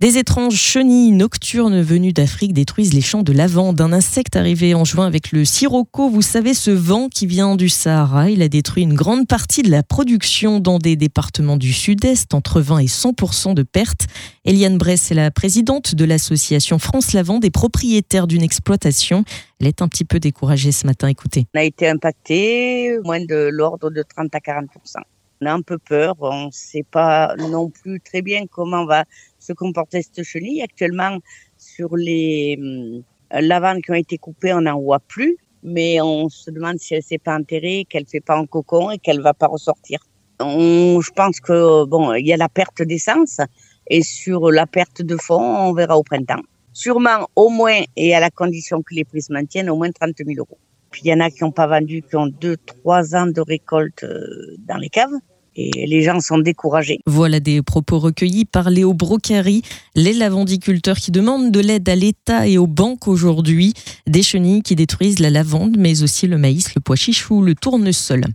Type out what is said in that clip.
Des étranges chenilles nocturnes venues d'Afrique détruisent les champs de lavande. Un insecte arrivé en juin avec le sirocco, vous savez, ce vent qui vient du Sahara, il a détruit une grande partie de la production dans des départements du sud-est, entre 20 et 100% de pertes. Eliane Bress est la présidente de l'association France Lavande et propriétaire d'une exploitation. Elle est un petit peu découragée ce matin, écoutez. On a été impacté, moins de l'ordre de 30 à 40%. On a un peu peur, on ne sait pas non plus très bien comment va se comporter cette chenille. Actuellement, sur les lavandes qui ont été coupées, on n'en voit plus, mais on se demande si elle ne s'est pas enterrée, qu'elle ne fait pas en cocon et qu'elle ne va pas ressortir. Je pense que il y a la perte d'essence et sur la perte de fond, on verra au printemps. Sûrement au moins, et à la condition que les prix se maintiennent, au moins 30 000 euros. Puis il y en a qui n'ont pas vendu, qui ont 2-3 ans de récolte dans les caves. Et les gens sont découragés. Voilà des propos recueillis par Léo Brocari, les lavandiculteurs qui demandent de l'aide à l'État et aux banques aujourd'hui. Des chenilles qui détruisent la lavande, mais aussi le maïs, le pois chichou, le tournesol.